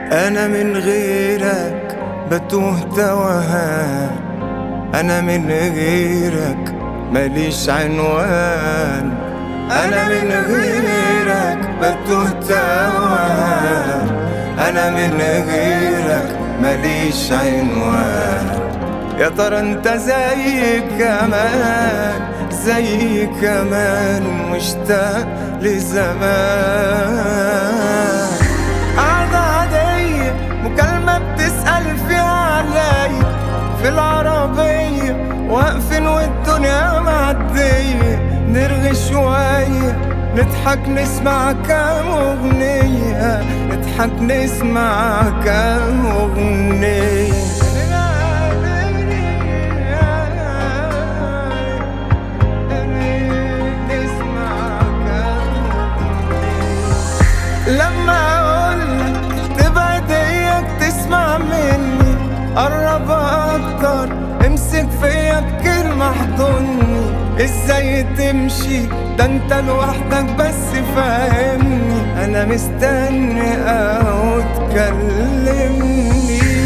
أنا من غيرك بتوه توهان، أنا من غيرك ماليش عنوان، أنا من غيرك بتوه توهان، أنا من غيرك ماليش عنوان. يا ترى انت زي كمان، زي كمان مشتاق لزمان. قعدة عادية مكالمة بتسأل فيها علي، في العربية واقفين والدنيا معدية، نرغي شوية نضحك نسمع كام أغنية، نضحك نسمع كام أغنية. لما اقولك تبعد اياك تسمع مني، قرب اكتر امسك فيا بكلمة احضني. ازاي تمشي ده انت لوحدك بس فاهمني، انا مستني او تكلمني.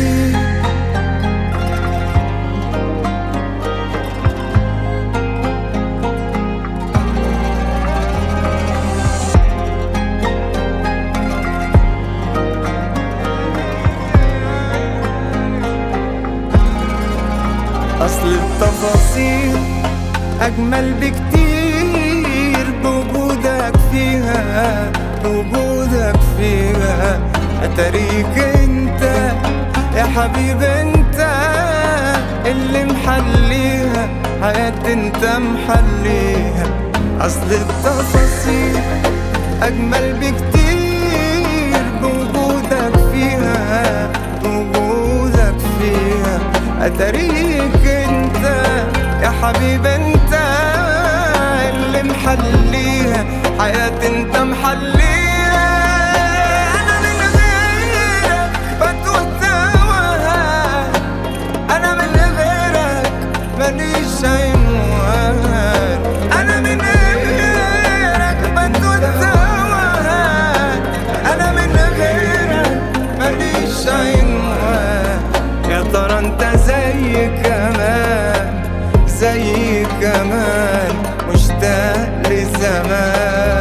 أصل التفاصيل أجمل بكتير بوجودك فيها، بوجودك فيها. أتاريك أنت يا حبيب أنت اللي محليها حياتي، أنت محليها. أصل التفاصيل أجمل بكتير بوجودك فيها، بوجودك فيها. أتاريك أنت يا حبيب أنت اللي محليها حياتي، أنت محليها. أنا من غيرك بتوه توهان، أنا من غيرك ماليش عنوان، أنا من غيرك بتوه توهان، أنا من غيرك ماليش عنوان. يا ترى انت زي كمان، زي كمان مشتاق لزمان.